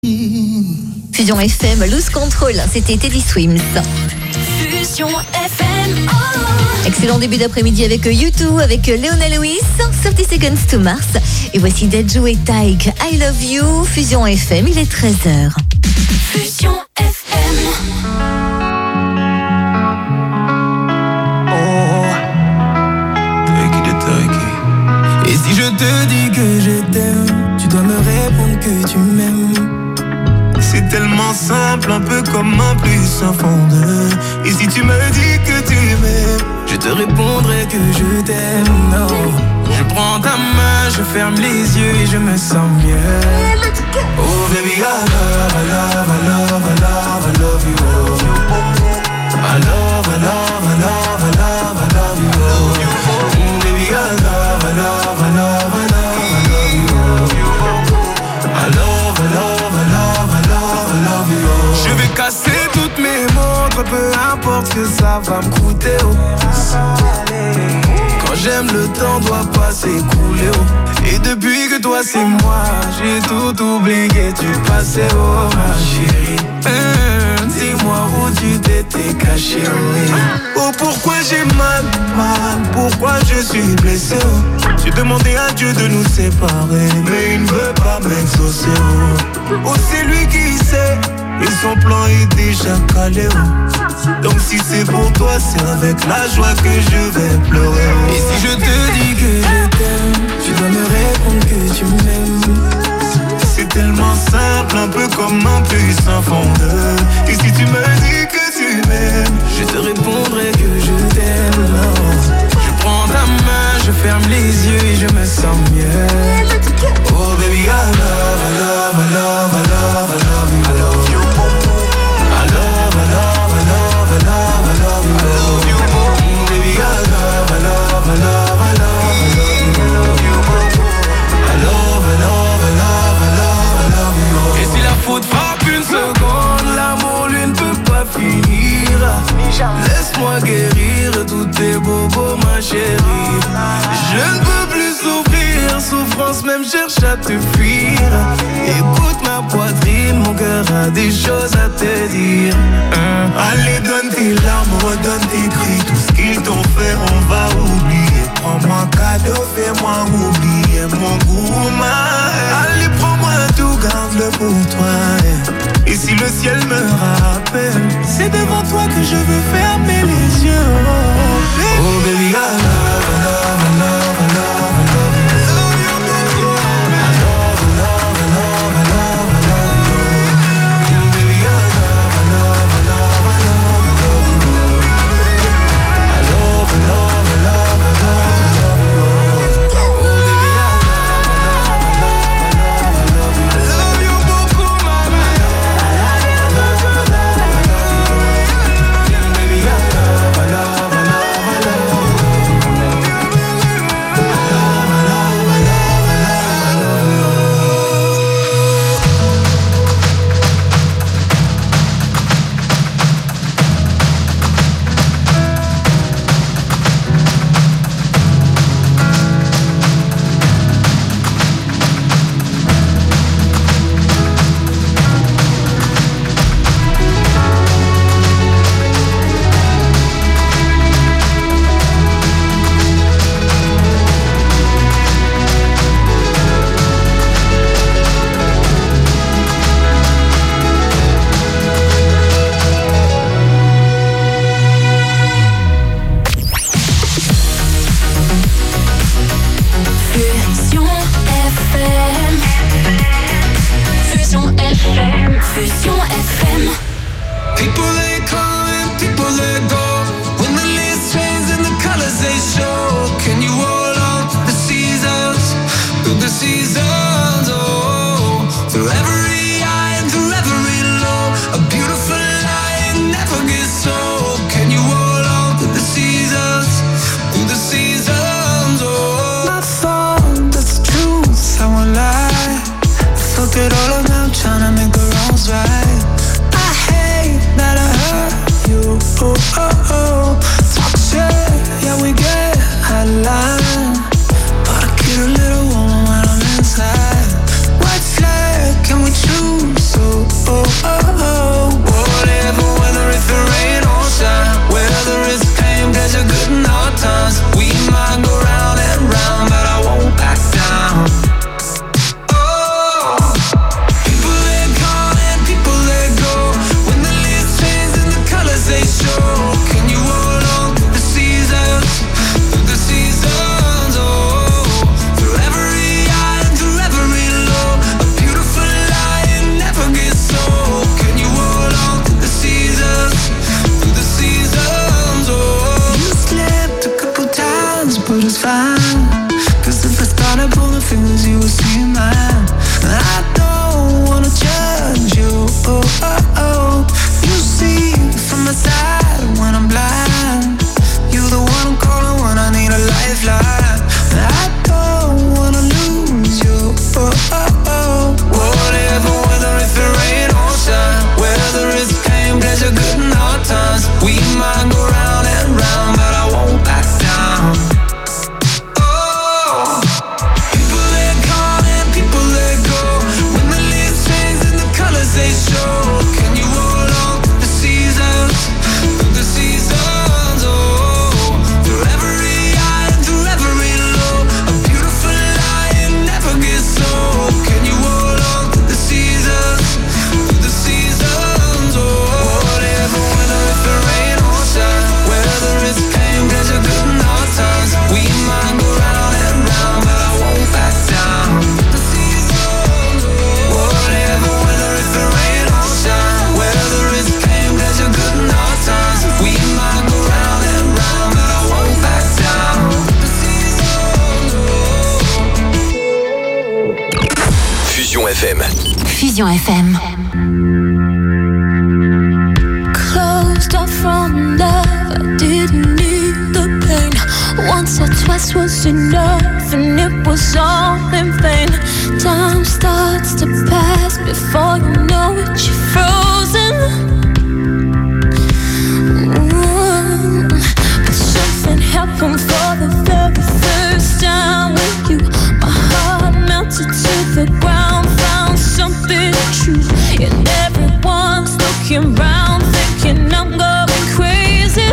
Fusion FM, Lose Control, c'était Teddy Swims. Fusion FM. Oh. Excellent début d'après-midi avec U2, avec Leona Lewis, 30 Seconds to Mars. Et voici Dadju et Tyke, I Love You. Fusion FM, il est 13h. Fusion FM. Et si je te dis que je t'aime, tu dois me répondre que tu m'aimes. C'est tellement simple, un peu comme un plus un fond de. Et si tu me dis que tu m'aimes, je te répondrai que je t'aime. Non, je prends ta main, je ferme les yeux et je me sens mieux. Oh baby, I love, I love, I love, I love, I love you. I love, I love, I love, I love, I love you. Oh baby, I love, I love, I love, I love, I love you. I love, I love, I love, I love, I love you. Je vais casser toutes mes montres, peu importe ce que ça va me coûter. Quand j'aime, le temps doit pas s'écouler. Et depuis que toi c'est moi, j'ai tout oublié, tu passais, oh ma chérie. Dis-moi où tu t'étais caché, oh pourquoi j'ai mal, pourquoi je suis blessé, oh. J'ai demandé à Dieu de nous séparer, mais il ne veut pas m'exaucer, oh c'est lui qui sait, et son plan est déjà calé, oh. Donc si c'est pour toi, c'est avec la joie que je vais pleurer, oh. Et si je te dis que je t'aime, tu dois me répondre que tu m'aimes. C'est tellement simple, un peu comme un plus un fondeur. Et si tu me dis que tu m'aimes, je te répondrai que je t'aime. Je prends ta main, je ferme les yeux et je me sens mieux. Oh baby, I love, I love, I love, I love, I love you. I love you. I love, I love, I love, I love, I love you. I love you. Baby, I love, I love, I love, I love, I love you. I love, I love, I love, I love. Et si la faute frappe une seconde, l'amour lui ne peut pas finir. Laisse-moi guérir tous tes bobos, ma chérie. Je ne peux plus souffrir, souffrance même cherche à te fuir. Écoute ma poitrine, mon cœur a des choses à te dire. Allez, donne tes larmes, redonne tes cris. Tout ce qu'ils t'ont fait, on va oublier. Prends-moi cadeau, fais-moi oublier mon goût, allez, prends-moi tout, garde-le pour toi. Et si le ciel me rappelle, c'est devant toi que je veux fermer les yeux. Oh baby, I love, I love, I love, I love, I love you. I love you, baby. I love, I love, I love, I love, I love you. Baby, I love, I love, I love, I love, I love you. I love, I love, I love, I love, I love you. Oh baby, I love, I love, I love, I love you. I love you beaucoup, mama. I love you, I love, I love, I love you. Baby, I love, I love, I love, I love you. Fusion FM. People they come and people they go. When the leaves change and the colors they show. Can you hold on to the seasons? Through the seasons, oh. Through every high and through every low. A beautiful light never gets old. Can you hold on to the seasons? Through the seasons, oh. I thought that's the truth, I won't lie. I thought that all of them trying to make the wrongs right. I Fusion FM. Closed off from love, I didn't need the pain. Once or twice was enough, and it was all in vain. Time starts to pass before you know it, you're frozen. But something happened for the very first time with you. My heart melted to the ground, found something true. And everyone's looking round, thinking I'm going crazy.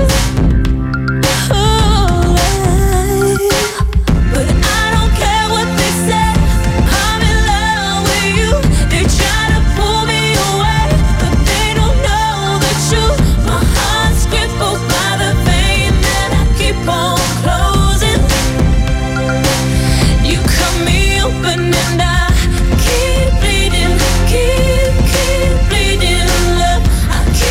But I don't care what they say, I'm in love with you. They try to pull me away, but they don't know the truth. My heart's crippled by the pain that I keep on closing. You cut me open and I keep bleeding, keep bleeding. Love, I keep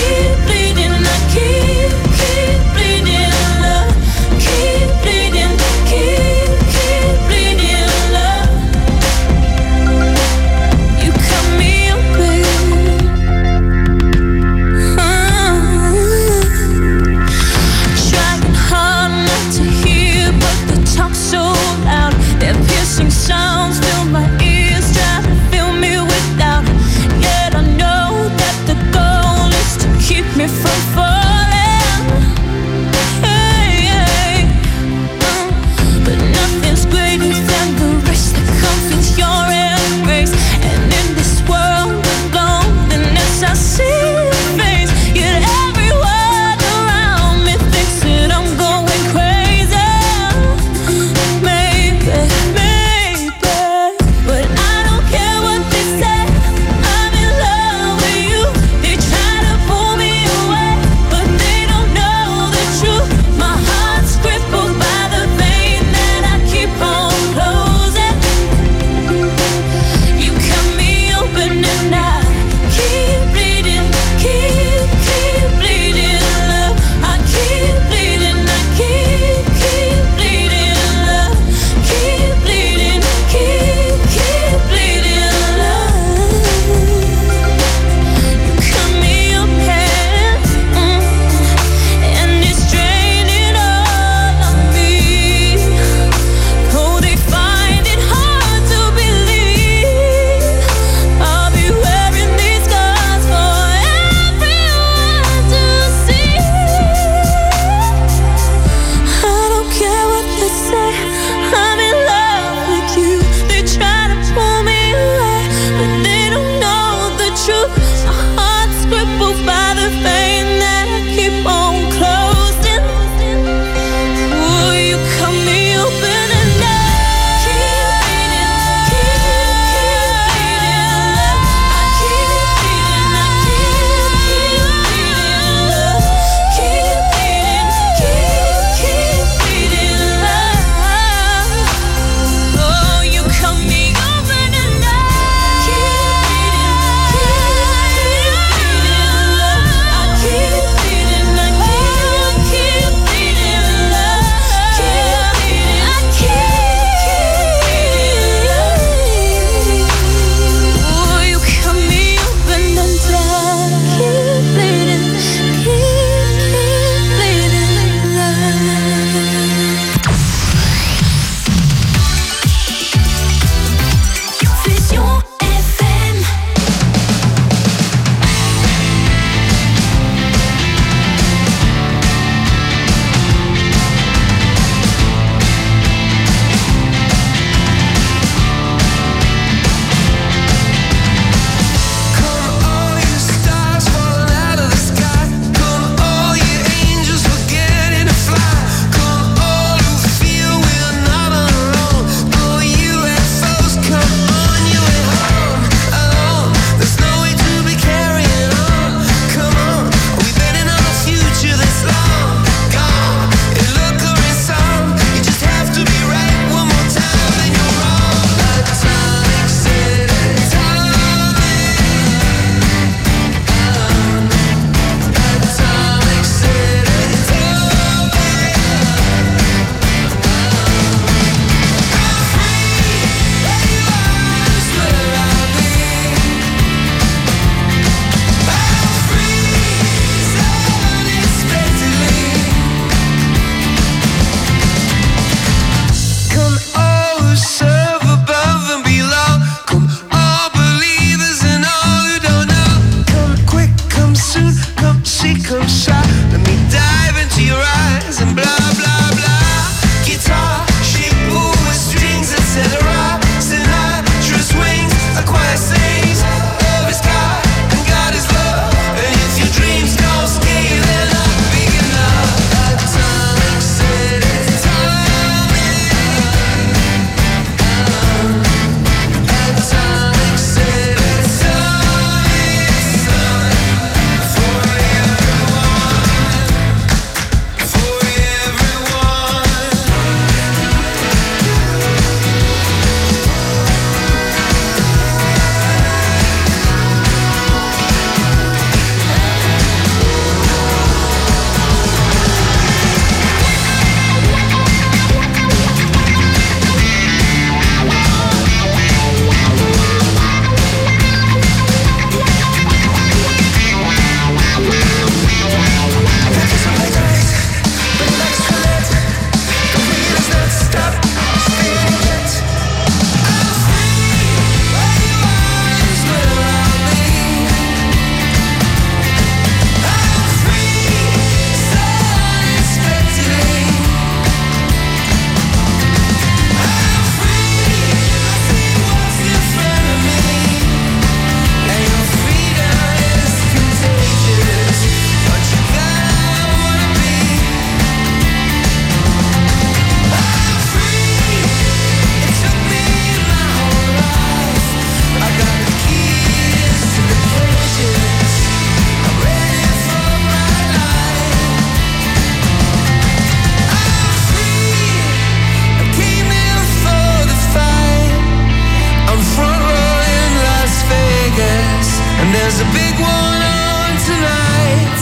And there's a big one on tonight.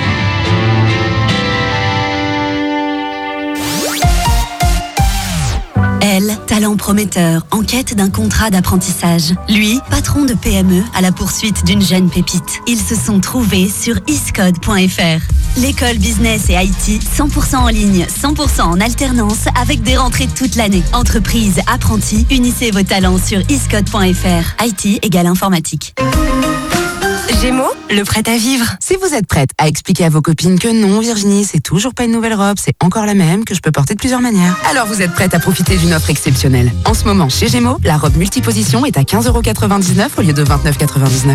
Elle, talent prometteur, en quête d'un contrat d'apprentissage. Lui, patron de PME à la poursuite d'une jeune pépite. Ils se sont trouvés sur iscode.fr. L'école business et IT, 100% en ligne, 100% en alternance, avec des rentrées toute l'année. Entreprise, apprentis, unissez vos talents sur iscode.fr. IT égale informatique. Gémeaux, le prêt à vivre. Si vous êtes prête à expliquer à vos copines que non, Virginie, c'est toujours pas une nouvelle robe, c'est encore la même, que je peux porter de plusieurs manières, alors vous êtes prête à profiter d'une offre exceptionnelle. En ce moment, chez Gémeaux, la robe multiposition est à 15,99€ au lieu de 29,99€.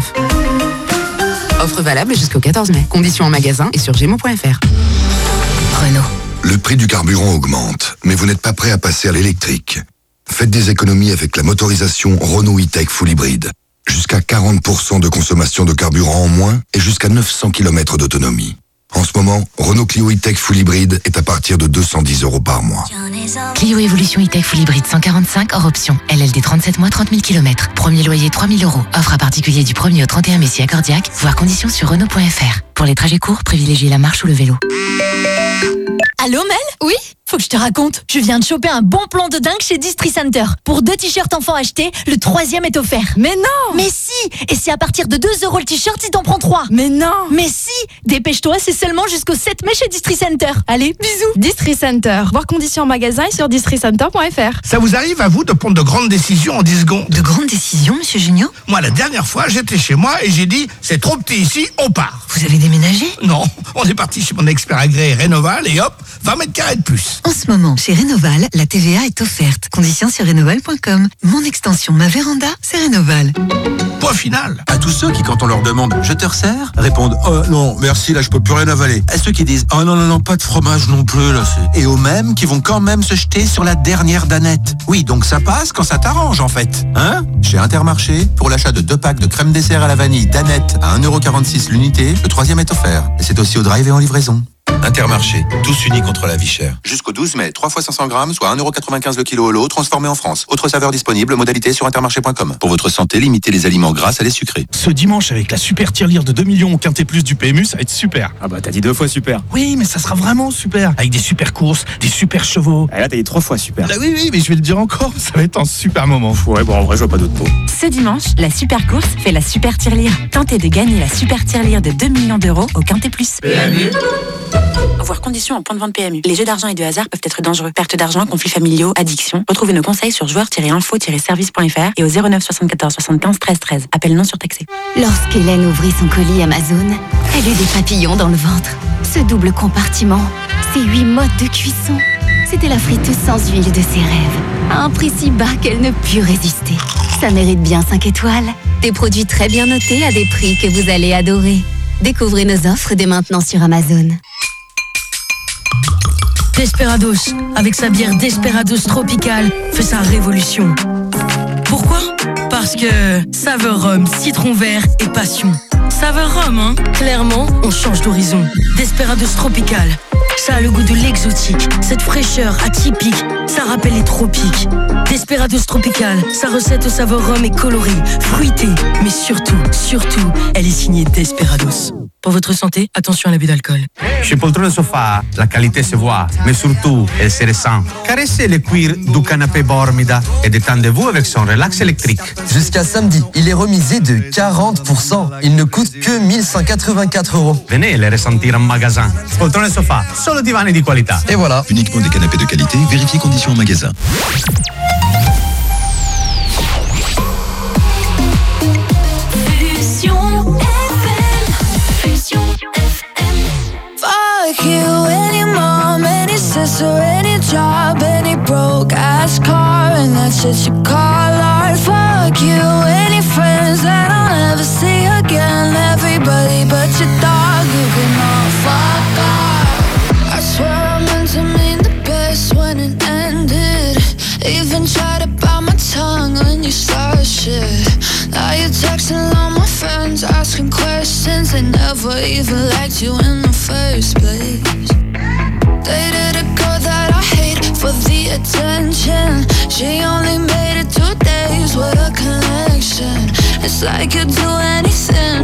Offre valable jusqu'au 14 mai. Conditions en magasin et sur gémeaux.fr. Renault. Le prix du carburant augmente, mais vous n'êtes pas prêt à passer à l'électrique. Faites des économies avec la motorisation Renault E-Tech Full Hybrid. Jusqu'à 40% de consommation de carburant en moins et jusqu'à 900 km d'autonomie. En ce moment, Renault Clio E-Tech Full Hybrid est à partir de 210€ par mois. Clio Evolution E-Tech Full Hybrid 145 hors option. LLD 37 mois, 30 000 km. Premier loyer 3 000€. Offre à particulier du 1er au 31 mai si accordiaque. Voir conditions sur Renault.fr. Pour les trajets courts, privilégiez la marche ou le vélo. Allô Mel ? Oui ? Faut que je te raconte. Je viens de choper un bon plan de dingue chez Distri-Center. Pour 2 t-shirts enfants achetés, le 3e est offert. Mais non ! Mais si ! Et c'est à partir de 2€ le t-shirt si t'en prends 3. Mais non ! Mais si ! Dépêche-toi, c'est seulement jusqu'au 7 mai chez Distri-Center. Allez, bisous. Distri-Center. Voir conditions en magasin et sur districenter.fr. Ça vous arrive à vous de prendre de grandes décisions en 10 secondes ? De grandes décisions, monsieur Junio ? Moi, la dernière fois, j'étais chez moi et j'ai dit « c'est trop petit ici, on part ». Vous avez déménagé ? Non, on est parti chez mon expert agréé Rénoval et hop, 20 mètres carrés de plus. En ce moment, chez Rénoval, la TVA est offerte. Conditions sur rénoval.com. Mon extension, ma véranda, c'est Rénoval. Point final. À tous ceux qui, quand on leur demande « je te resserre ?» répondent « oh non, merci, là je peux plus rien avaler ». À ceux qui disent « oh non, pas de fromage non plus, là c'est... » Et aux mêmes qui vont quand même se jeter sur la dernière danette. Oui, donc ça passe quand ça t'arrange en fait. Hein ? Chez Intermarché, pour l'achat de 2 packs de crème dessert à la vanille danette à 1,46€ l'unité, le 3e est offert. Et c'est aussi au drive et en livraison. Intermarché, tous unis contre la vie chère. Jusqu'au 12 mai, 3 fois 500 grammes, soit 1,95€ le kilo au lot, transformé en France. Autre saveur disponible, modalité sur intermarché.com. Pour votre santé, limitez les aliments gras à les sucrés. Ce dimanche, avec la super tirelire de 2 millions au Quintet Plus du PMU, ça va être super. Ah bah t'as dit 2 fois super. Oui, mais ça sera vraiment super. Avec des super courses, des super chevaux. Ah là t'as dit 3 fois super. Bah oui, mais je vais le dire encore, ça va être un super moment. Ouais, bon en vrai je vois pas d'autre pot. Ce dimanche, la super course fait la super tirelire. Tentez de gagner la super tirelire de 2 millions d'euros au Quintet Plus. PMU. Voir conditions en point de vente PMU. Les jeux d'argent et de hasard peuvent être dangereux. Perte d'argent, conflits familiaux, addiction. Retrouvez nos conseils sur joueurs-info-service.fr et au 09 74 75 13 13. Appel non surtaxé. Lorsqu'Hélène ouvrit son colis Amazon, elle eut des papillons dans le ventre. Ce double compartiment, ces 8 modes de cuisson, c'était la friteuse sans huile de ses rêves. À un prix si bas qu'elle ne put résister. Ça mérite bien 5 étoiles. Des produits très bien notés à des prix que vous allez adorer. Découvrez nos offres dès maintenant sur Amazon. Desperados, avec sa bière Desperados Tropical, fait sa révolution. Pourquoi ? Parce que saveur rhum, citron vert et passion. Saveur rhum, hein ? Clairement, on change d'horizon. Desperados Tropical, ça a le goût de l'exotique. Cette fraîcheur atypique, ça rappelle les tropiques. Desperados Tropical, sa recette saveur rhum est colorée, fruitée, mais surtout, elle est signée Desperados. Pour votre santé, attention à l'abus d'alcool. Chez Poltrone Sofa, la qualité se voit, mais surtout, elle se ressent. Caressez le cuir du canapé Bormida et détendez-vous avec son relax électrique. Jusqu'à samedi, il est remisé de 40%. Il ne coûte que 1184€. Venez les ressentir en magasin. Poltrone Sofa, solo divani di qualità. Et voilà. Uniquement des canapés de qualité, vérifiez conditions en magasin. Fuck you, any mom, any sister, any job, any broke ass car, and that's shit you call art. Fuck you, any friends that I'll never see again. Everybody but your dog, you can all fuck off. I swear I meant to mean the best when it ended. Even tried to bite my tongue when you started shit. Now you're texting all my friends, asking questions. They never even liked you in the first place. Dated a girl that I hate for the attention. She only made it 2 days with a connection. It's like you'd do anything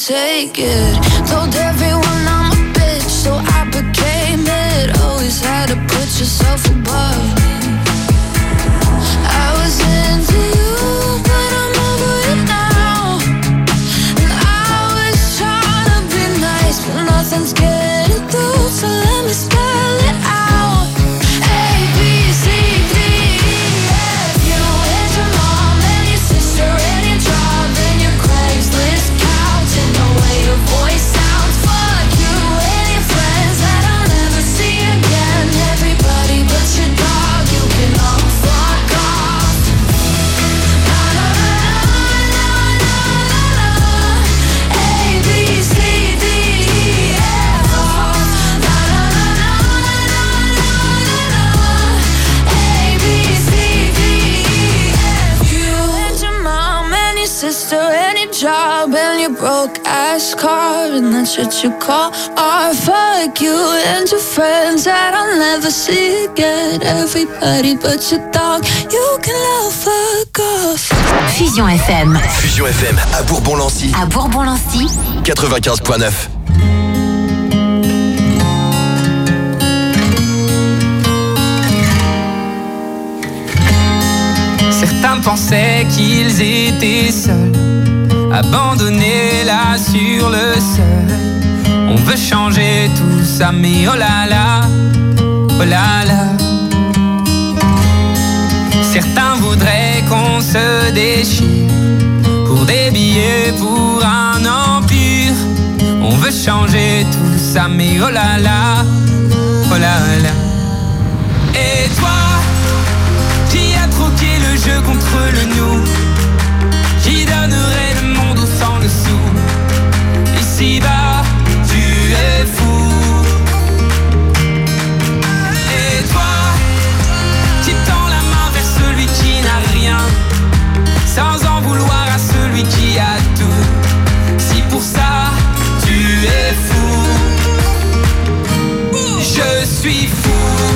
take it. Told everyone I'm a bitch, so I became it. Always had to put yourself above me. I was into you, but I'm over it now. And I was trying to be nice, but nothing's getting through, so let me spell it out. A, B, C, D, E, F. You and your mom and your sister and your job and your Craigslist couch and the way your voice sounds. Fuck you and your friends that I'll never see again. Everybody but your dog, you can all fuck off. Na na na na na na na. A, B, C, D, E, F. Na na na na na na na. A, B, C, D, E, F. You and your mom and your sister and your job and your broke ass car, and that's what you call art. Fuck you and your friends that I'll never see again. Everybody but your dog, you can all fuck off. Fusion FM. Fusion FM à Bourbon-Lancy. À Bourbon-Lancy. 95.9. Certains pensaient qu'ils étaient seuls, abandonnés là sur le sol. On veut changer tout ça, mais oh là là, oh là là. Certains voudraient qu'on se déchire pour des billets, pour un empire. On veut changer tout ça, mais oh là là, oh là là. Et toi, qui a troqué le jeu contre le nous, qui donnerait le monde au sang le sou. Ici-bas, tu es fou. Et toi, qui tend la main vers celui qui n'a rien, sans en vouloir à celui qui a tout. Si pour ça, tu es fou, je suis fou.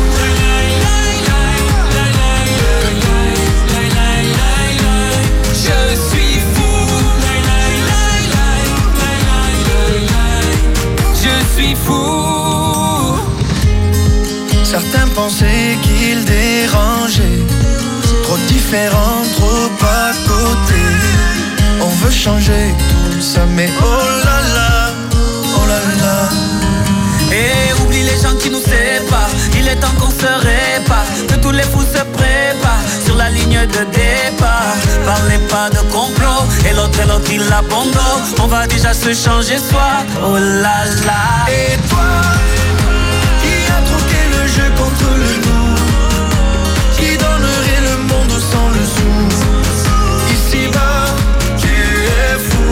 Fou. Certains pensaient qu'ils dérangeaient, trop différents, trop à côté. On veut changer tout ça, mais oh là là, oh là là. Et oublie les gens qui nous séparent, il est temps qu'on se répare, que tous les fous se préparent sur la ligne de départ. Parlez pas de complot, et l'autre il abandonne. On va déjà se changer soi, oh là là. Et toi, qui a troqué le jeu contre le nous, qui donnerait le monde sans le sou. Ici-bas, tu es fou.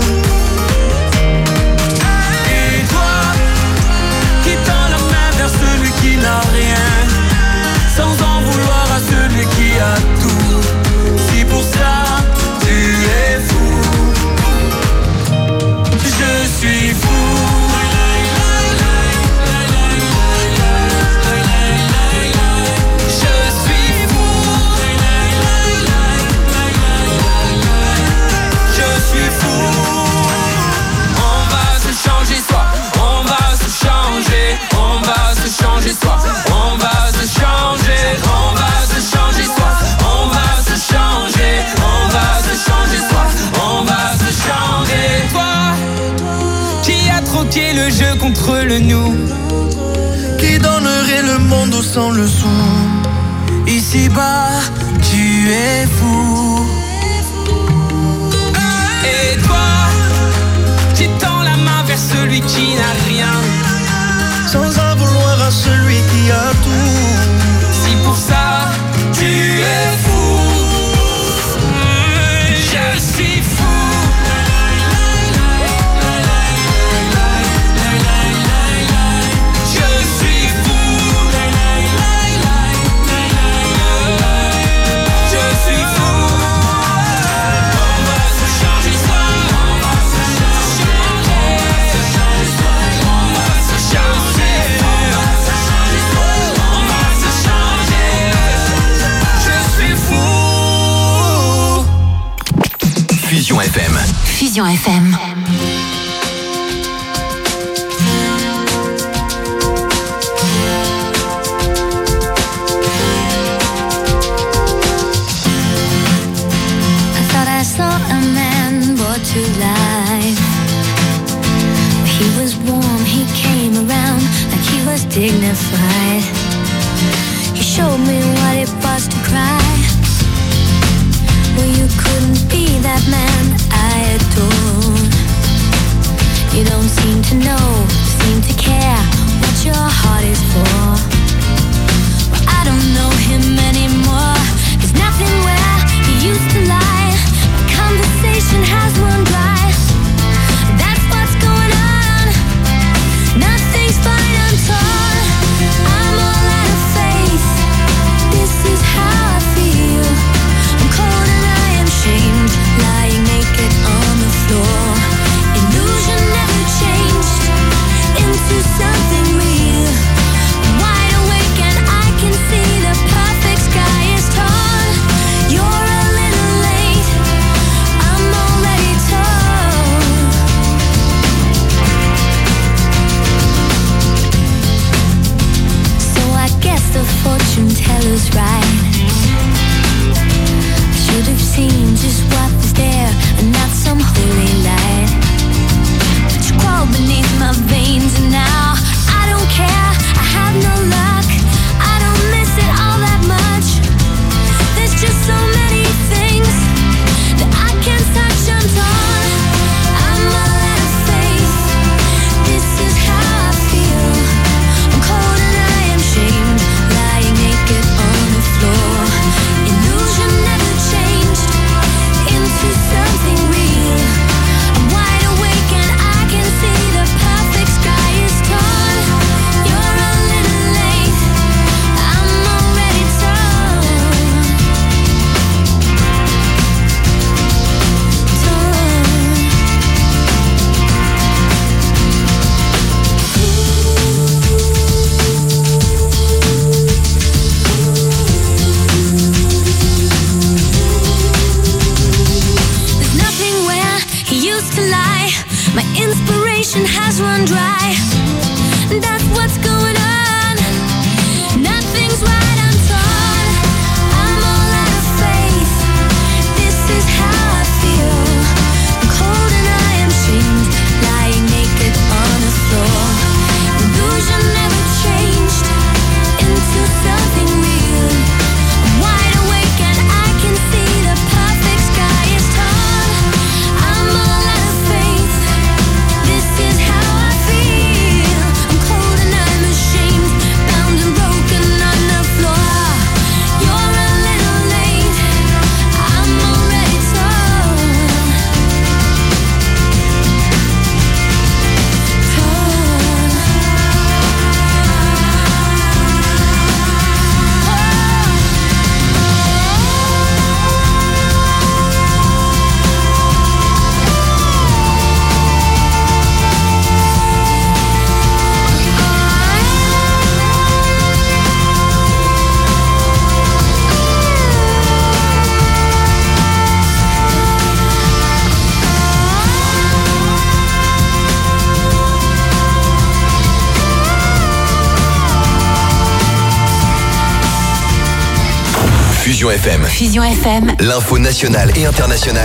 Et toi, qui tend la main vers celui qui n'a rien, sans en vouloir à celui qui a tout. Si pour ça, tu es fou, je suis fou. Le jeu contre le nous, qui donnerait le monde sans le sou. Ici-bas, tu es fou. Et toi, qui tend la main vers celui qui n'a rien, sans en vouloir à celui qui a tout. Si pour ça, tu es fou, je suis fou. Fusion FM. Fusion FM. run dry. That's what's going on. Nothing's right, I'm torn. I'm all out of faith. This is how I feel. I'm cold and I am shamed, lying naked on the floor. Illusion never changed into something real. I'm wide awake and I can see the perfect sky is torn. I'm all out of faith. This is how I feel. I'm cold and I'm ashamed, bound and broken on the floor. You're a little late, I'm already torn. Fusion FM. Fusion FM. L'info nationale et internationale.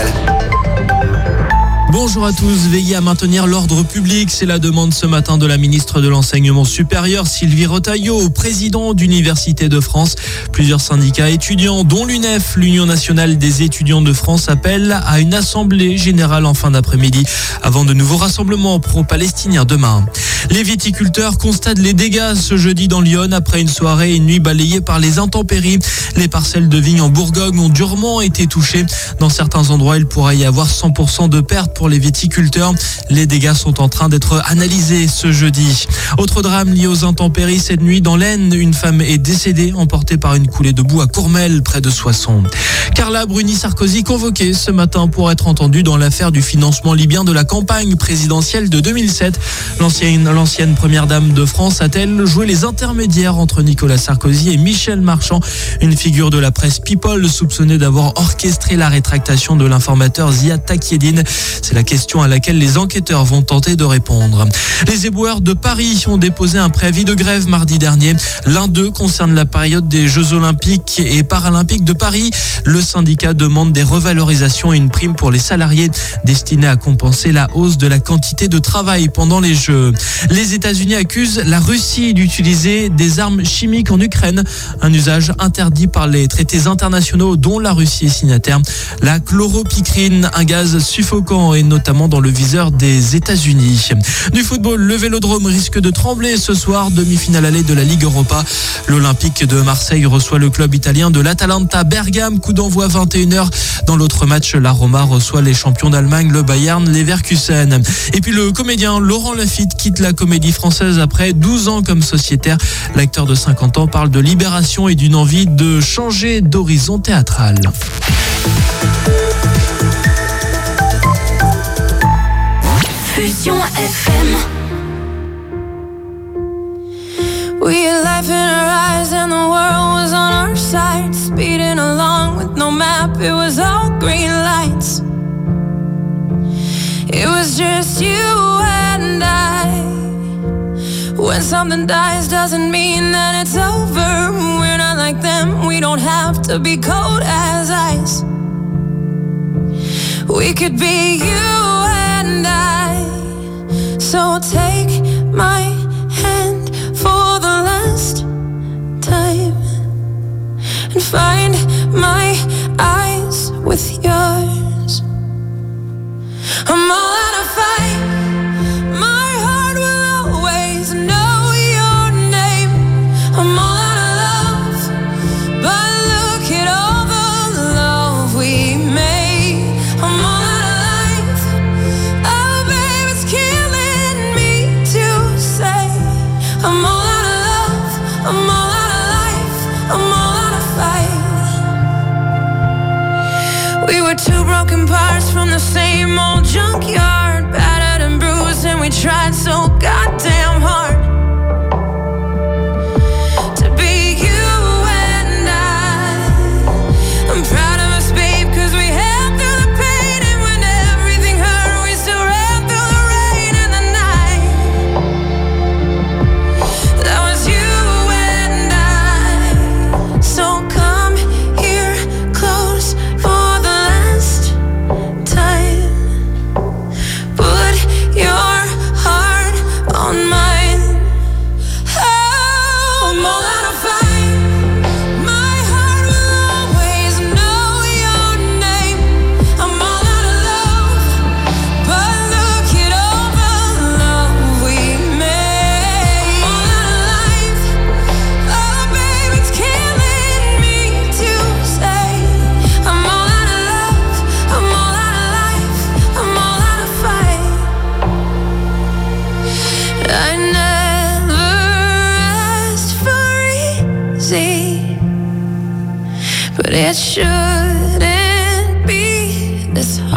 Bonjour à tous, veillez à maintenir l'ordre public, c'est la demande ce matin de la ministre de l'Enseignement supérieur Sylvie Retailleau au président d'Université de France. Plusieurs syndicats étudiants, dont l'UNEF, l'Union nationale des étudiants de France, appellent à une assemblée générale en fin d'après-midi avant de nouveaux rassemblements pro-palestiniens demain. Les viticulteurs constatent les dégâts ce jeudi dans l'Yonne après une soirée et une nuit balayées par les intempéries. Les parcelles de vignes en Bourgogne ont durement été touchées. Dans certains endroits, il pourrait y avoir 100% de pertes pour les viticulteurs. Les dégâts sont en train d'être analysés ce jeudi. Autre drame lié aux intempéries cette nuit dans l'Aisne. Une femme est décédée emportée par une coulée de boue à Courmel, près de Soissons. Carla Bruni-Sarkozy convoquée ce matin pour être entendue dans l'affaire du financement libyen de la campagne présidentielle de 2007. L'ancienne première dame de France a-t-elle joué les intermédiaires entre Nicolas Sarkozy et Michel Marchand, une figure de la presse People soupçonnée d'avoir orchestré la rétractation de l'informateur Ziad Takieddine. C'est la question à laquelle les enquêteurs vont tenter de répondre. Les éboueurs de Paris ont déposé un préavis de grève mardi dernier. L'un d'eux concerne la période des Jeux Olympiques et Paralympiques de Paris. Le syndicat demande des revalorisations et une prime pour les salariés destinée à compenser la hausse de la quantité de travail pendant les Jeux. Les États-Unis accusent la Russie d'utiliser des armes chimiques en Ukraine, un usage interdit par les traités internationaux dont la Russie est signataire. La chloropicrine, un gaz suffocant, est notamment dans le viseur des États-Unis. Du football, le Vélodrome risque de trembler ce soir, demi-finale allée de la Ligue Europa. L'Olympique de Marseille reçoit le club italien de l'Atalanta Bergame, coup d'envoi 21h. Dans l'autre match, la Roma reçoit les champions d'Allemagne, le Bayern Leverkusen. Et puis le comédien Laurent Lafitte quitte la comédie française après 12 ans comme sociétaire. L'acteur de 50 ans parle de libération et d'une envie de changer d'horizon théâtral. Fusion FM. We had life in our eyes and the world was on our side. Speeding along with no map, it was all green lights. It was just you and I. When something dies doesn't mean that it's over. We're not like them, we don't have to be cold as ice. We could be you and I. So take my hand for the last time and find my eyes with yours. I'm all out of fight. My heart will always know your name. I'm all out of love, but look at all the love we made. I'm all out of life. Oh, babe, it's killing me to say. I'm all out of love. I'm all out of life. I'm all out of fight. We were two broken parts from the same old junkyard, battered and bruised, and we tried so goddamn hard to be you and I. I'm proud of us, babe, 'cause we held through the pain, and when everything hurt, we still ran through the rain and the night.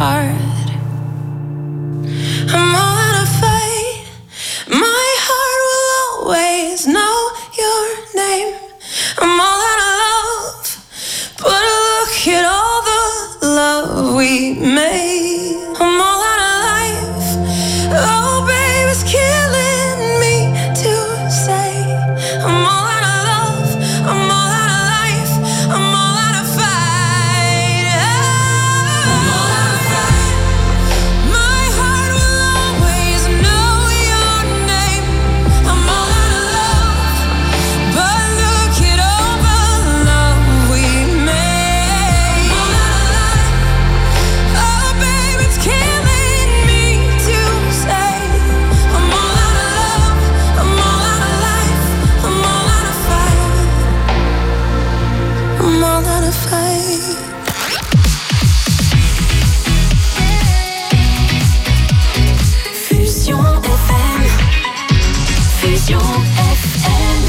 hard. I'm all out of fight. My heart will always know your name. I'm all out of love, but look at all the love we made. I'm all out of life. Oh, babe, it's killing me to say. I'm all out of love. I'm all out of life. I'm all out of fight. I'm all out of fight. My heart will always know your name. I'm all out of love, but look at all the love we made. I'm all out of life. Oh, babe, it's killing me to say. I'm all out of love. I'm all out of life. I'm all out of fight. I'm all out of fight. Fusion FM. Fusion FM.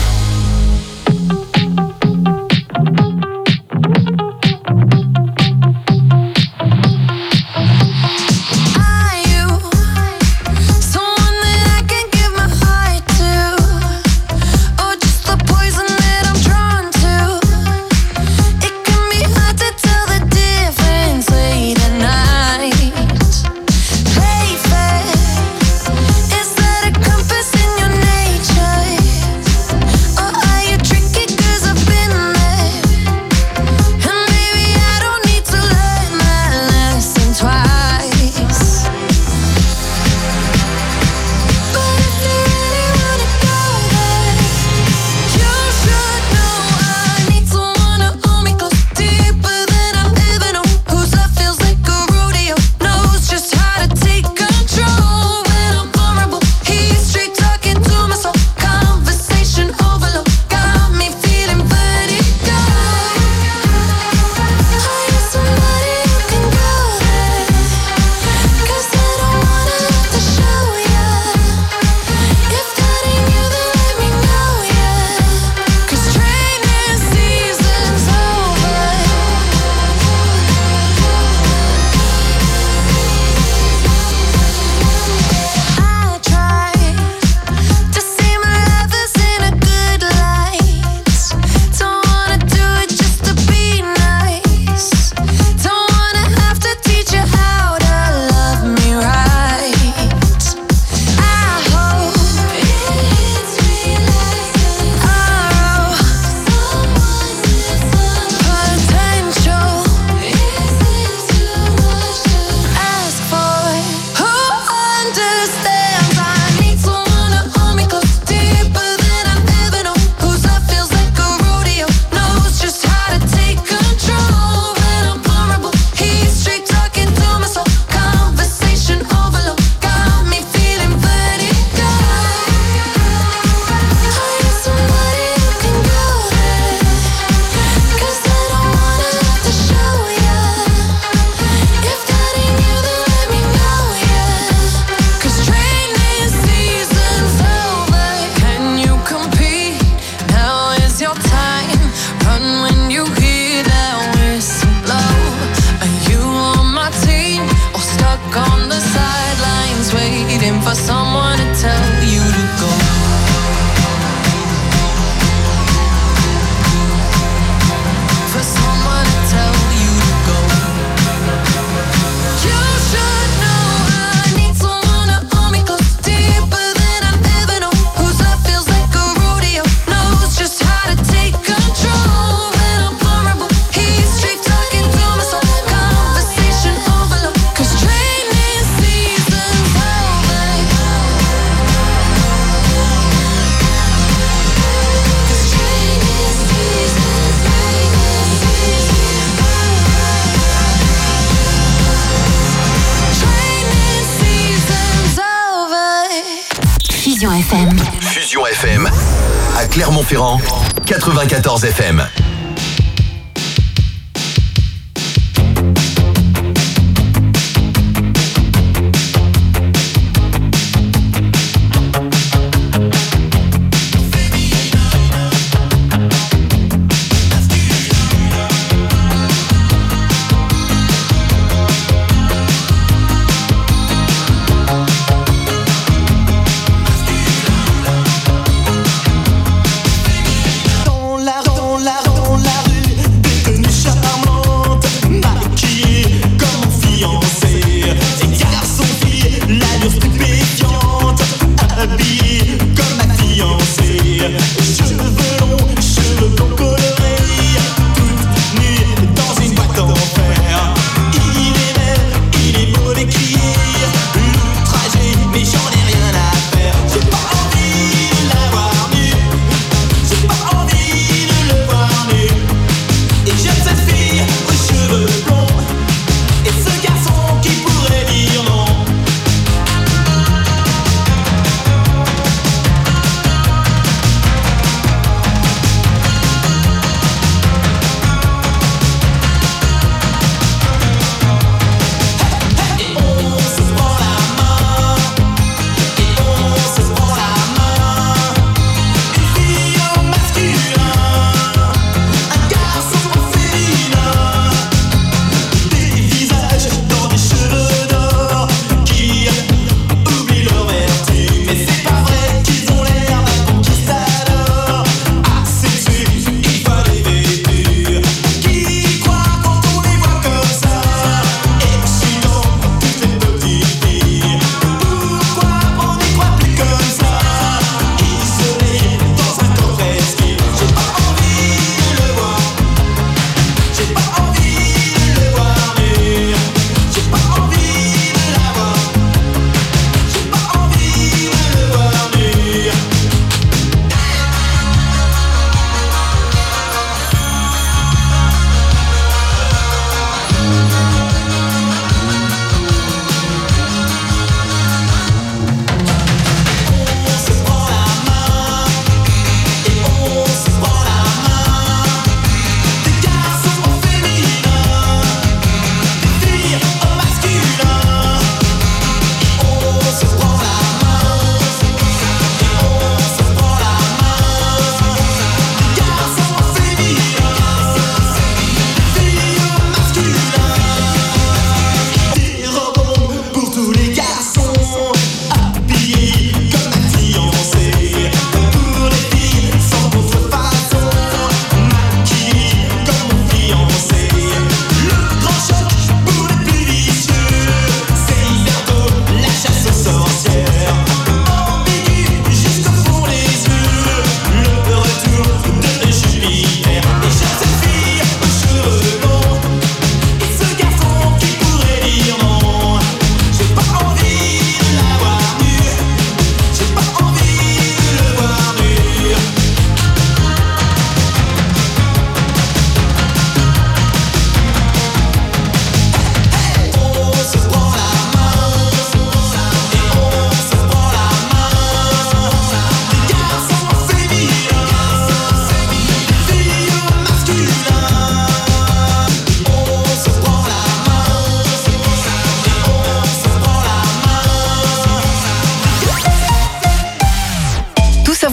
Are you someone that I can give my heart to, or just the poison that I'm drawn to? It can be hard to tell the difference late at night. Play fair, is that a compass in your nature, or are you tricky 'cause I've been there? And maybe I don't need to learn that lesson twice. But if you really wanna go there, you should know I need someone to hold me close, deeper than I've ever known. Whose love feels like a rodeo, knows just how to take control when I'm vulnerable. He's straight talking to my soul, conversation overload, got me feeling vertigo. Are you somebody who can go there? 'Cause I don't wanna have to show ya. If that ain't you, then let me know ya. 'Cause training season's over. I try to see my lovers in a good light. Don't wanna do it just to be nice. Don't wanna have to teach you how to love me right. I hope it's realized our potential isn't too much to ask for. Who understands? I need someone to hold me close, deeper than I've ever known. Whose love feels like a rodeo, knows just how to take control when I'm vulnerable. He's straight talking to my soul, conversation overload, got me feeling vertigo. Are you somebody who can go there? 'Cause I don't wanna have to show ya. If that ain't you, then let me know ya. 'Cause training season's over. Can you compete? Now is your time. Run when you hear that whistle blow. Are you on my team or stuck on the sidelines waiting for someone to tell you to go? For someone to tell you to go. You should know I need someone to hold me close, deeper than I've ever known. Whose love feels like a rodeo, knows just how to take control when I'm vulnerable. He's straight talking to my soul, conversation overload. 'Cause training season's over. 'Cause training season's Training season's over. Fusion FM. Fusion FM. À Clermont-Ferrand, 94 FM.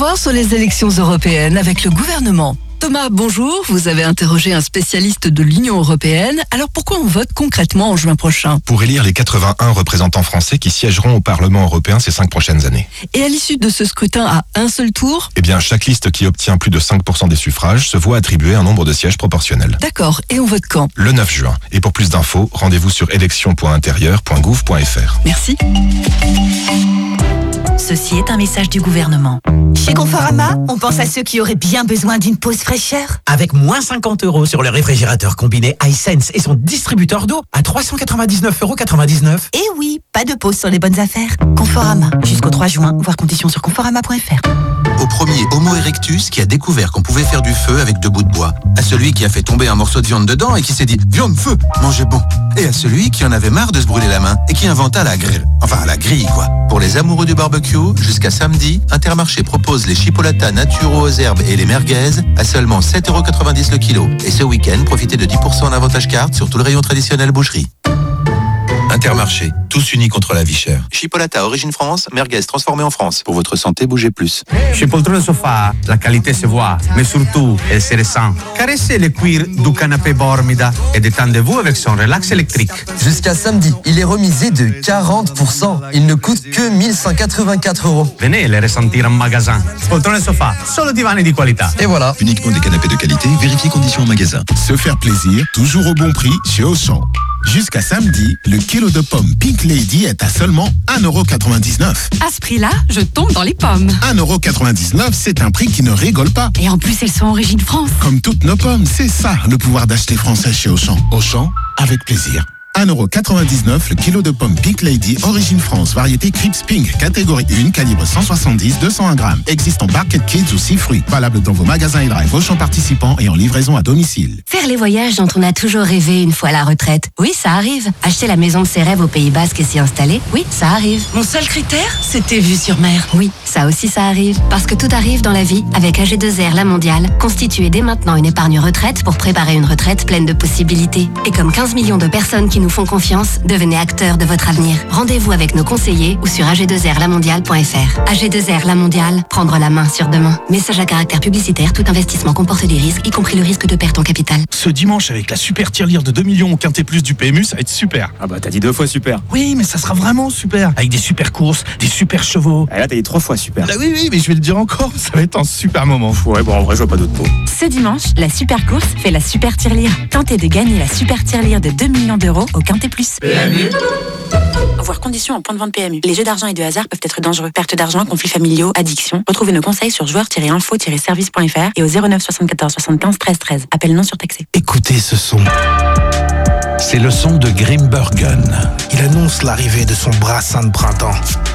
savoir sur les élections européennes avec le gouvernement. Thomas, bonjour. Vous avez interrogé un spécialiste de l'Union européenne. Alors pourquoi on vote concrètement en juin prochain? Pour élire les 81 représentants français qui siégeront au Parlement européen ces 5 prochaines années. Et à l'issue de ce scrutin à un seul tour? Eh bien, chaque liste qui obtient plus de 5% des suffrages se voit attribuer un nombre de sièges proportionnel. D'accord. Et on vote quand? Le 9 juin. Et pour plus d'infos, rendez-vous sur élections.intérieur.gouv.fr. Merci. Ceci est un message du gouvernement. Chez Conforama, on pense à ceux qui auraient bien besoin d'une pause fraîcheur. Avec moins 50 € sur le réfrigérateur combiné iSense et son distributeur d'eau à 399,99 €. Et oui, pas de pause sur les bonnes affaires. Conforama, jusqu'au 3 juin, voir conditions sur conforama.fr. Au premier Homo erectus qui a découvert qu'on pouvait faire du feu avec 2 bouts de bois. À celui qui a fait tomber un morceau de viande dedans et qui s'est dit « Viande, feu, mangez bon ». Et à celui qui en avait marre de se brûler la main et qui inventa la grille. Enfin, la grille, quoi. Pour les amoureux du barbecue, jusqu'à samedi, Intermarché propose les chipolatas naturaux aux herbes et les merguez à seulement 7,90 € le kilo. Et ce week-end, profitez de 10% en avantage carte sur tout le rayon traditionnel boucherie. Intermarché, tous unis contre la vie chère. Chipolata origine France, merguez transformée en France. Pour votre santé, bougez plus. Chez Poltrone Sofa, la qualité se voit, mais surtout, elle se ressent. Caressez le cuir du canapé Bormida et détendez-vous avec son relax électrique. Jusqu'à samedi, il est remisé de 40%. Il ne coûte que 1184 €. Venez les ressentir en magasin. Poltrone Sofa, solo divani di qualità. Et voilà. Uniquement des canapés de qualité, vérifiez conditions en magasin. Se faire plaisir, toujours au bon prix chez Auchan. Jusqu'à samedi, le kilo de pommes Pink Lady est à seulement 1,99 €. À ce prix-là, je tombe dans les pommes. 1,99 €, c'est un prix qui ne rigole pas. Et en plus, elles sont origine France. Comme toutes nos pommes, c'est ça le pouvoir d'acheter français chez Auchan. Auchan, avec plaisir. 1,99 € le kilo de pommes Pink Lady, origine France, variété Crips Pink, catégorie 1, calibre 170-201 grammes. Existe en Barquette Kids ou 6 fruits. Valable dans vos magasins et drive Auchan participants et en livraison à domicile. Faire les voyages dont on a toujours rêvé une fois à la retraite. Oui, ça arrive. Acheter la maison de ses rêves au Pays Basque et s'y installer. Oui, ça arrive. Mon seul critère, c'était vue sur mer. Oui, ça aussi ça arrive. Parce que tout arrive dans la vie avec AG2R La Mondiale. Constituez dès maintenant une épargne retraite pour préparer une retraite pleine de possibilités. Et comme 15 millions de personnes qui nous font confiance, devenez acteurs de votre avenir. Rendez-vous avec nos conseillers ou sur ag2rlamondiale.fr. AG2R La Mondiale, prendre la main sur demain. Message à caractère publicitaire, tout investissement comporte des risques, y compris le risque de perte en capital. Ce dimanche, avec la super tirelire de 2 millions au Quintet Plus du PMU, ça va être super. Ah bah t'as dit 2 fois super. Oui, mais ça sera vraiment super. Avec des super courses, des super chevaux. Et là t'as dit 3 fois super. Bah oui, mais je vais le dire encore, ça va être un super moment. Ouais, bon en vrai je vois pas d'autre pot. Ce dimanche, la super course fait la super tirelire. Tentez de gagner la super tirelire de 2 millions d'euros au Quintet Plus. PMU. Voir conditions en point de vente PMU. Les jeux d'argent et de hasard peuvent être dangereux. Perte d'argent, conflits familiaux, addiction. Retrouvez nos conseils sur joueurs-info-service.fr et au 09 74 75 13 13. Appel non surtaxé. Écoutez ce son. C'est le son de Grimbergen. Il annonce l'arrivée de son brassin de printemps.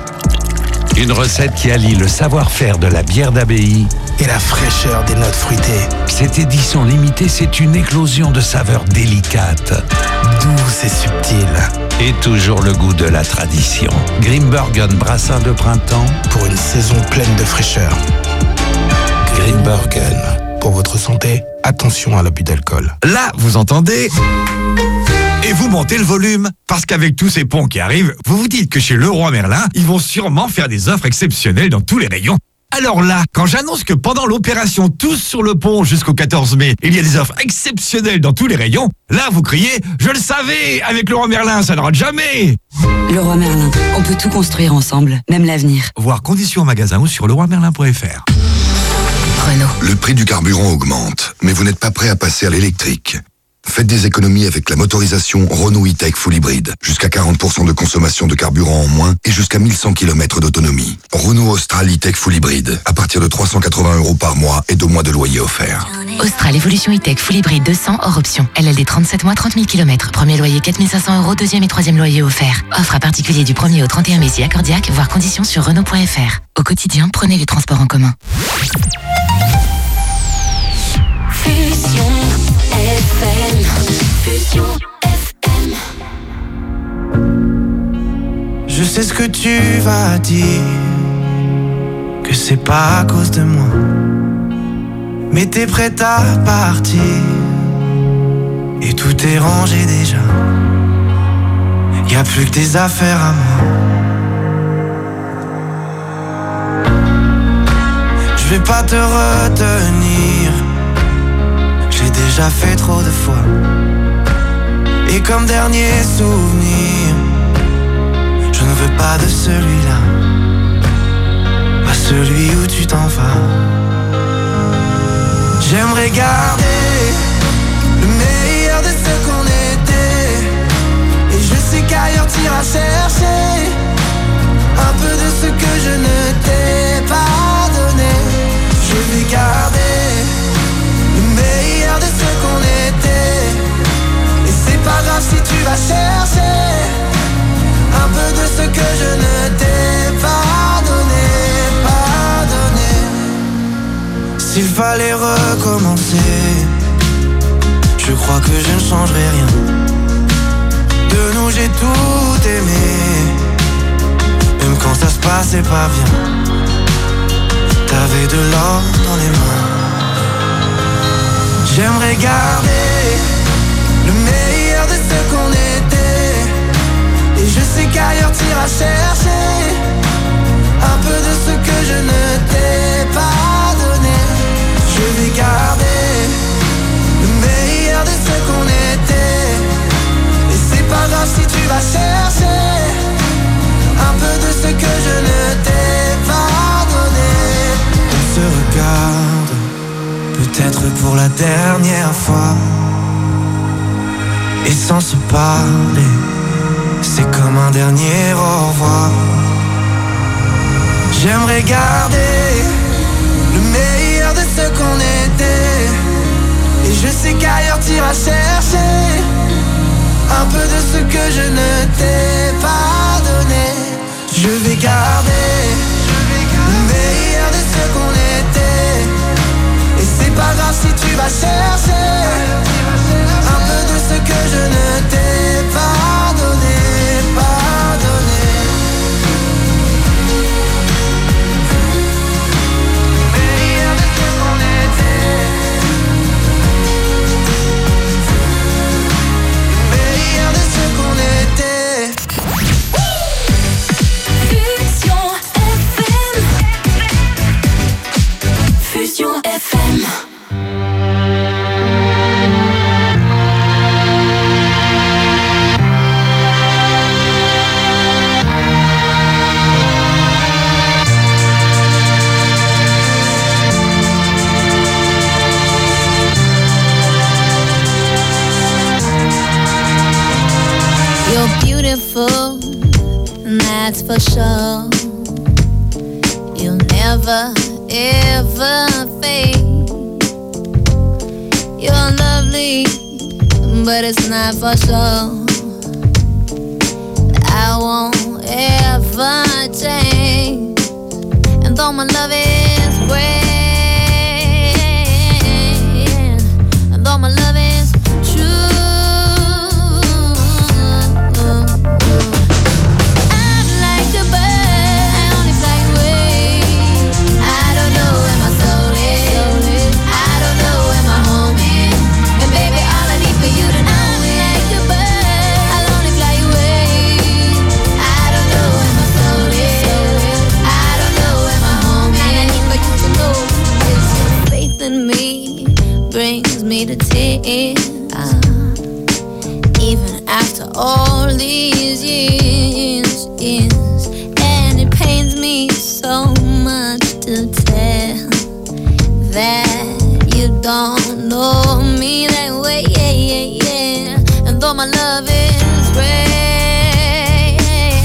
Une recette qui allie le savoir-faire de la bière d'abbaye et la fraîcheur des notes fruitées. Cette édition limitée, c'est une éclosion de saveurs délicates, douces et subtiles. Et toujours le goût de la tradition. Grimbergen brassin de printemps pour une saison pleine de fraîcheur. Grimbergen. Pour votre santé, attention à l'abus d'alcool. Là, vous entendez ? Et vous montez le volume. Parce qu'avec tous ces ponts qui arrivent, vous vous dites que chez Leroy Merlin, ils vont sûrement faire des offres exceptionnelles dans tous les rayons. Alors là, quand j'annonce que pendant l'opération Tous sur le pont jusqu'au 14 mai, il y a des offres exceptionnelles dans tous les rayons, là vous criez « Je le savais, avec Leroy Merlin, ça ne rate jamais !» Leroy Merlin, on peut tout construire ensemble, même l'avenir. Voir conditions en magasin ou sur leroymerlin.fr. Renault. Le prix du carburant augmente, mais vous n'êtes pas prêt à passer à l'électrique. Faites des économies avec la motorisation Renault E-Tech Full Hybrid. Jusqu'à 40% de consommation de carburant en moins et jusqu'à 1100 km d'autonomie. Renault Austral E-Tech Full Hybrid. À partir de 380 € par mois et 2 mois de loyer offert. Austral Evolution E-Tech Full Hybrid 200 hors option. LLD 37 mois, 30 000 km. Premier loyer 4 500 €, deuxième et troisième loyer offert. Offre à particulier du 1er au 31 mai si accordiaque, voir conditions sur Renault.fr. Au quotidien, prenez les transports en commun. Fusion FM. Fusion FM. Je sais ce que tu vas dire, que c'est pas à cause de moi, mais t'es prête à partir et tout est rangé déjà. Y'a plus que tes affaires à moi. Je vais pas te retenir. J'ai déjà fait trop de fois. Et comme dernier souvenir, je ne veux pas de celui-là, pas celui où tu t'en vas. J'aimerais garder le meilleur de ce qu'on était. Et je sais qu'ailleurs t'iras chercher un peu de ce que je ne t'ai pas donné. Je vais garder le meilleur de ce qu'on était. Et c'est pas grave si tu vas chercher un peu de ce que je ne t'ai pas donné, pas donné. S'il fallait recommencer, je crois que je ne changerai rien. De nous j'ai tout aimé, même quand ça se passait pas bien. T'avais de l'or dans les mains. J'aimerais garder le meilleur de ce qu'on était. Et je sais qu'ailleurs t'iras chercher un peu de ce que je ne t'ai pas donné. Je vais garder le meilleur de ce qu'on était. Et c'est pas grave si tu vas chercher un peu de ce que je ne t'ai pas donné. On se regarde, peut-être pour la dernière fois. Et sans se parler, c'est comme un dernier au revoir. J'aimerais garder le meilleur de ce qu'on était. Et je sais qu'ailleurs t'iras chercher un peu de ce que je ne t'ai pas donné. Je vais garder le meilleur de ce qu'on était. Et c'est pas grave si tu vas chercher un peu de ce que je ne t'ai pas donné, pas donné. Meilleur de ce qu'on était. Meilleur de ce qu'on était. Fusion FM. Fusion FM. You're beautiful, and that's for sure. You'll never, ever fade. You're lovely, but it's not for sure. I won't ever change. And though my love is great, and though my love is true, I'm like a bird, I only fly away. I don't know where my soul is, I don't know where my home is. And baby, all I need for you to know, I'm like a bird, I'll only fly away. I don't know where my soul is, I don't know where my home is. And I need for you to know, it's your faith in me brings me to tears. Even after all these years, and it pains me so much to tell that you don't know me that way, and though my love is rare,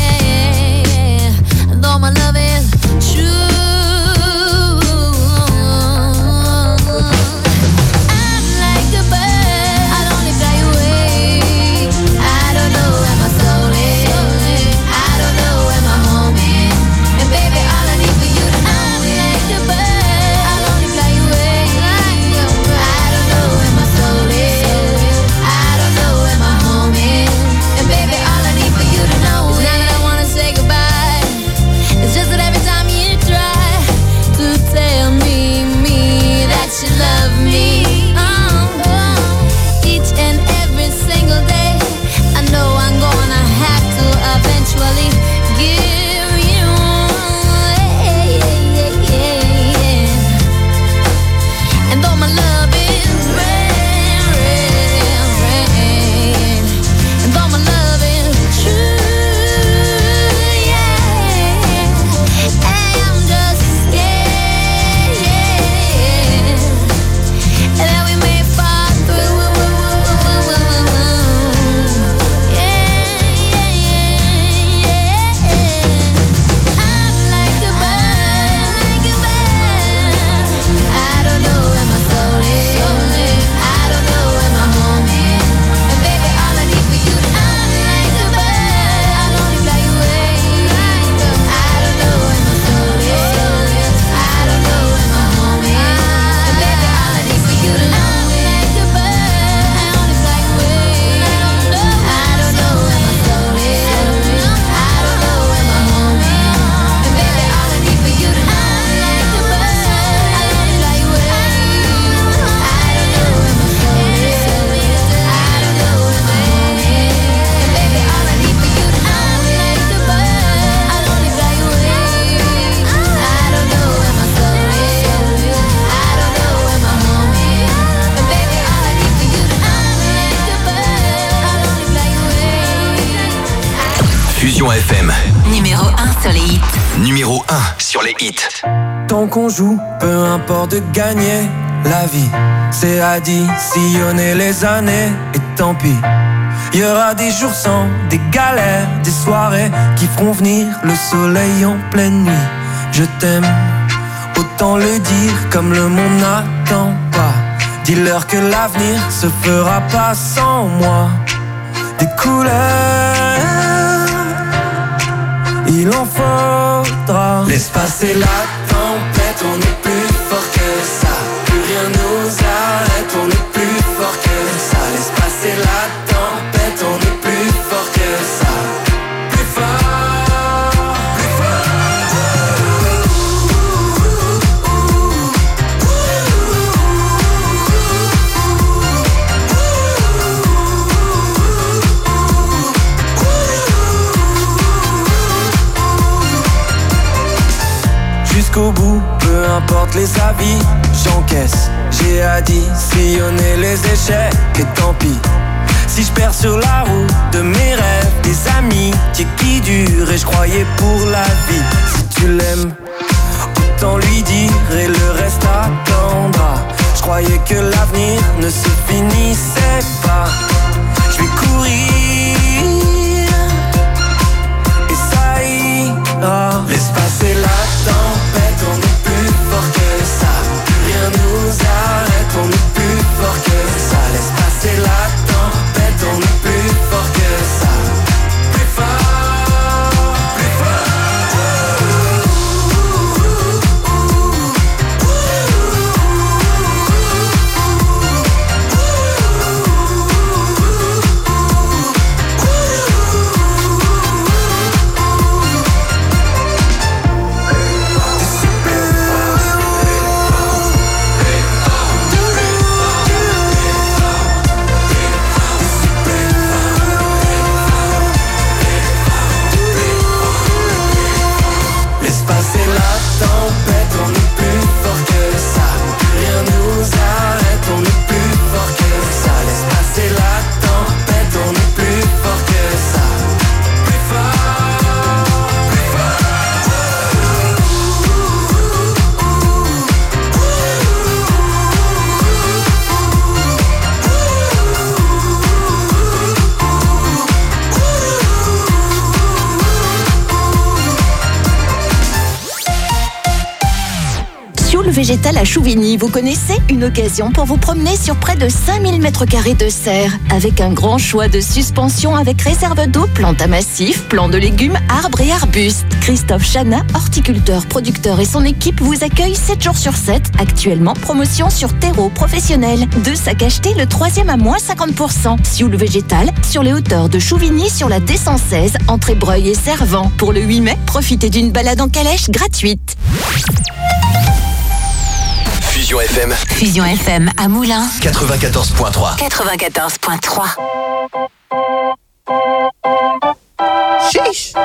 and though my love is true, I'm like a bird, I'll only fly away. I don't know where my soul is, I don't know where my home is. And baby, all I need for you to know, I'm like a bird, I'll only fly away. I don't know where my soul is, I don't know where my home is. And baby, Fusion FM. Numéro 1 sur les hits. Numéro 1 sur les hits. Tant qu'on joue, peu importe de gagner. La vie, c'est additionner les années. Et tant pis, il y aura des jours sans, des galères, des soirées qui feront venir le soleil en pleine nuit. Je t'aime, autant le dire comme le monde n'attend pas. Dis-leur que l'avenir se fera pas sans moi. Des couleurs, il en faudra. Laisse passer la tempête, on est plus fort que ça. Plus rien nous arrête, on est plus fort que ça. Laisse passer la tempête, on est plus fort que ça. Plus fort, plus fort. Jusqu'au bout, peu importe les avis, j'encaisse. J'ai additionné les échecs et tant pis. Si je perds sur la route de mes rêves, des amis qui durent et je croyais pour la vie. Si tu l'aimes, autant lui dire et le reste attendra. Je croyais que l'avenir ne se finissait pas. Je vais courir et ça ira. Laisse passer la tempête, on est plus fort que ça. Rien nous arrête, on est plus fort que ça. Laisse passer la tempête, on est plus fort que ça. Plus fort, plus fort. Végétal à Chouvigny, vous connaissez? Une occasion pour vous promener sur près de 5000 m² de serre, avec un grand choix de suspensions avec réserve d'eau, plantes à massifs, plants de légumes, arbres et arbustes. Christophe Chana, horticulteur, producteur et son équipe vous accueillent 7 jours sur 7. Actuellement, promotion sur terreau professionnel. 2 sacs achetés, le 3e à moins 50%. Sioule Végétal, sur les hauteurs de Chouvigny, sur la D116, entre Ébreuil et Servan. Pour le 8 mai, profitez d'une balade en calèche gratuite. Fusion FM. Fusion FM à Moulins. 94.3. 94.3. Sheesh.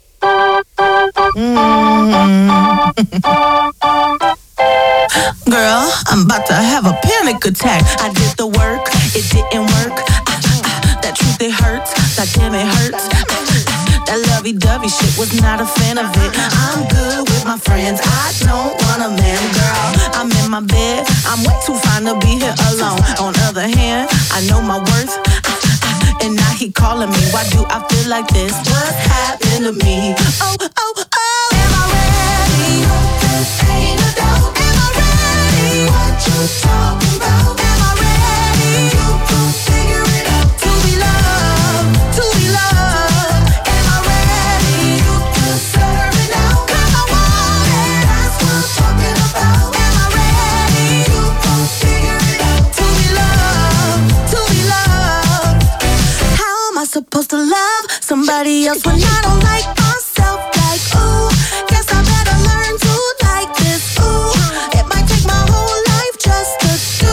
Girl, I'm about to have a panic attack. I did the work, it didn't work. That truth, it hurts. That damn, it hurts. That lovey-dovey shit, was not a fan of it. I'm good with my friends, I don't want a man, girl. I'm in my bed, I'm way too fine to be here alone. On the other hand, I know my worth, and now he calling me. Why do I feel like this? What happened to me? Oh, oh, oh. Am I ready? Ain't no doubt. Am I ready? What you talking about? Am I ready? You gon' figure it out. To be loved, to be loved. Am I ready? You deserve it now. 'Cause I want it. That's what I'm talking about. Am I ready? You gon' figure it out. To be loved, to be loved. How am I supposed to love somebody else when I don't like myself? Like, ooh, guess I better learn to like this. Ooh, it might take my whole life just to do.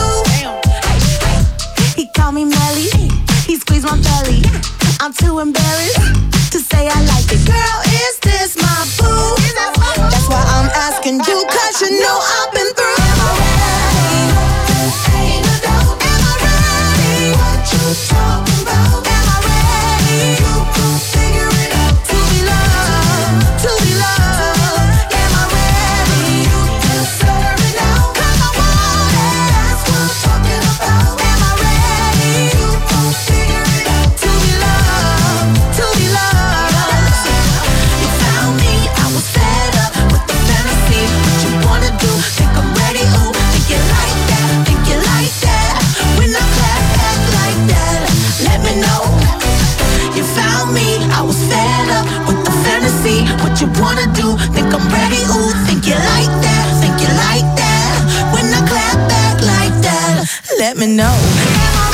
He called me Melly, he squeezed my belly. I'm too embarrassed to say I like it. Girl, is this my boo? That's why I'm asking you, 'cause you know I've been through. Am I ready? Ain't no doubt. Am I ready? What you talking about? Am I ready? You gon' figure it out. To be fed up with the fantasy. What you wanna do? Think I'm ready? Ooh, think you like that? Think you like that? When I clap back like that, let me know.